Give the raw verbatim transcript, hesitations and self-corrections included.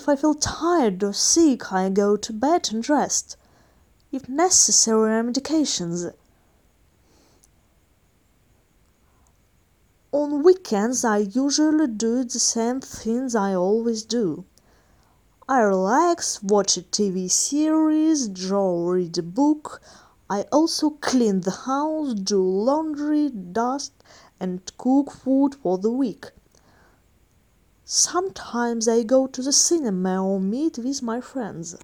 If I feel tired or sick, I go to bed and rest. If necessary, I medications. On weekends, I usually do the same things I always do. I relax, watch a T V series, draw or read a book. I also clean the house, do laundry, dust, and cook food for the week. Sometimes I go to the cinema or meet with my friends.